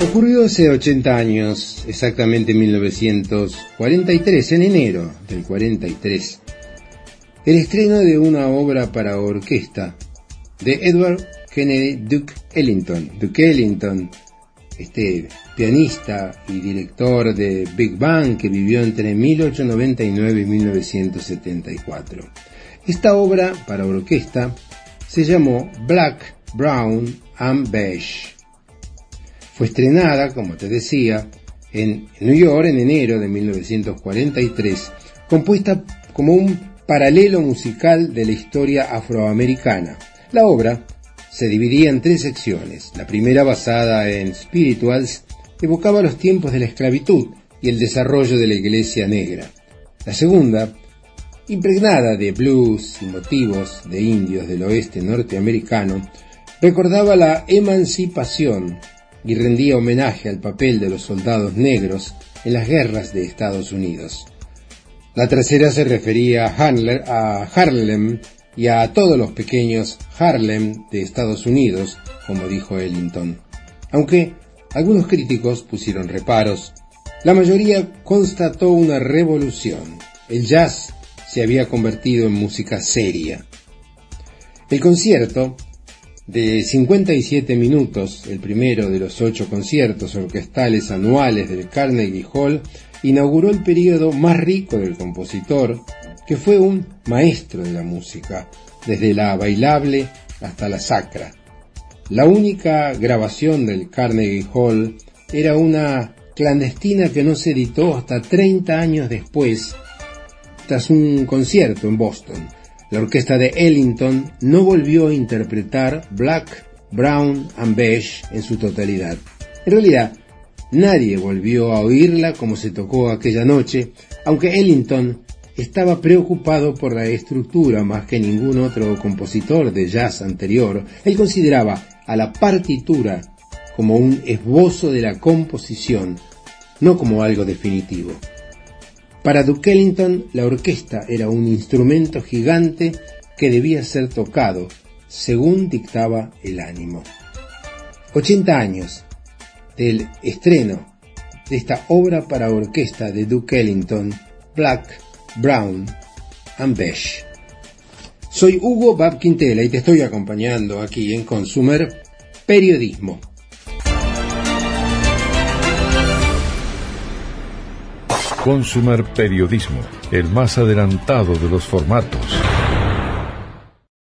Ocurrió hace 80 años, exactamente en 1943, en enero del 43, el estreno de una obra para orquesta de Edward Kennedy Duke Ellington. Duke Ellington, este pianista y director de Big Band que vivió entre 1899 y 1974. Esta obra para orquesta se llamó Black, Brown and Beige. Fue estrenada, como te decía, en New York en enero de 1943, compuesta como un paralelo musical de la historia afroamericana. La obra se dividía en 3 secciones. La primera, basada en spirituals, evocaba los tiempos de la esclavitud y el desarrollo de la iglesia negra. La segunda, impregnada de blues y motivos de indios del oeste norteamericano, recordaba la emancipación y rendía homenaje al papel de los soldados negros en las guerras de Estados Unidos. La tercera se refería a Harlem y a todos los pequeños Harlem de Estados Unidos, como dijo Ellington. Aunque algunos críticos pusieron reparos, la mayoría constató una revolución. El jazz se había convertido en música seria. El concierto, de 57 minutos, el primero de los 8 conciertos orquestales anuales del Carnegie Hall, inauguró el período más rico del compositor, que fue un maestro de la música, desde la bailable hasta la sacra. La única grabación del Carnegie Hall era una clandestina que no se editó hasta 30 años después, tras un concierto en Boston. La orquesta de Ellington no volvió a interpretar Black, Brown and Beige en su totalidad. En realidad, nadie volvió a oírla como se tocó aquella noche, aunque Ellington estaba preocupado por la estructura más que ningún otro compositor de jazz anterior. Él consideraba a la partitura como un esbozo de la composición, no como algo definitivo. Para Duke Ellington, la orquesta era un instrumento gigante que debía ser tocado según dictaba el ánimo. 80 años del estreno de esta obra para orquesta de Duke Ellington, Black, Brown and Beige. Soy Hugo Bab Quintela y te estoy acompañando aquí en Consumer Periodismo. Consumer Periodismo, el más adelantado de los formatos.